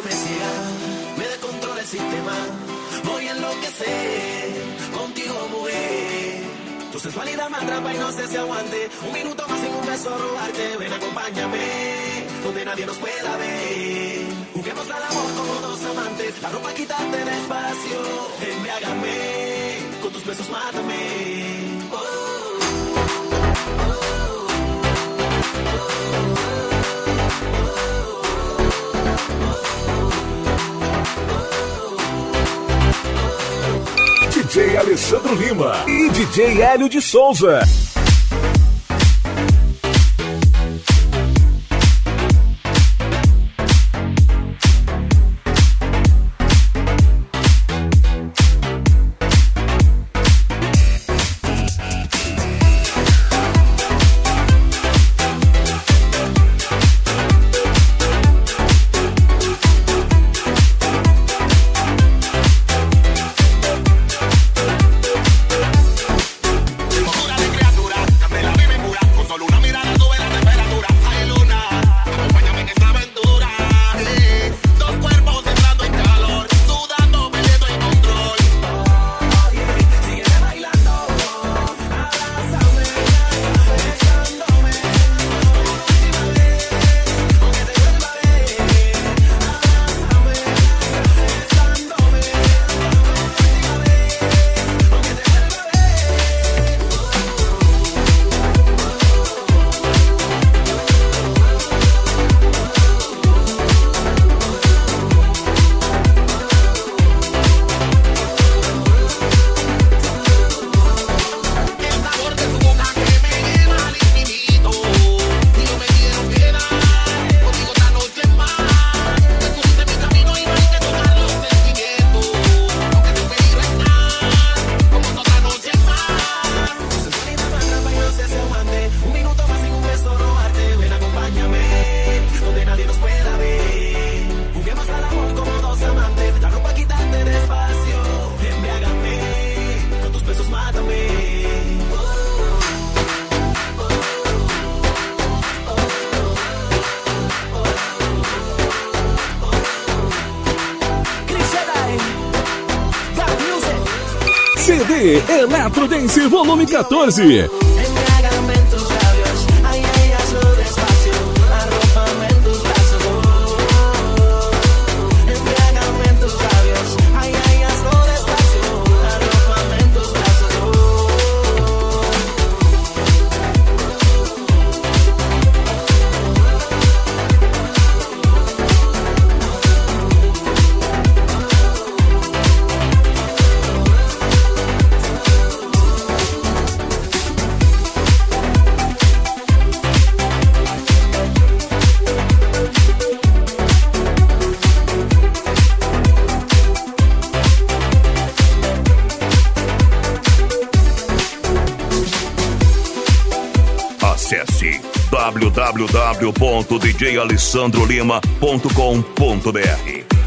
me ciega, me descontrola el sistema. Voy a enloquecer contigo, mujer. Tu sensualidad me atrapa y no sé si aguante. Un minuto más sin un beso robarte. Ven, acompáñame, donde nadie nos pueda ver. Juguemos al amor como dos amantes. La ropa quítate despacio. Embriágame, con tus besos mátame. DJ Alessandro Lima e DJ Hélio de Souza. CD Eletro Dance Volume 14. Acesse www.djalessandrolima.com.br.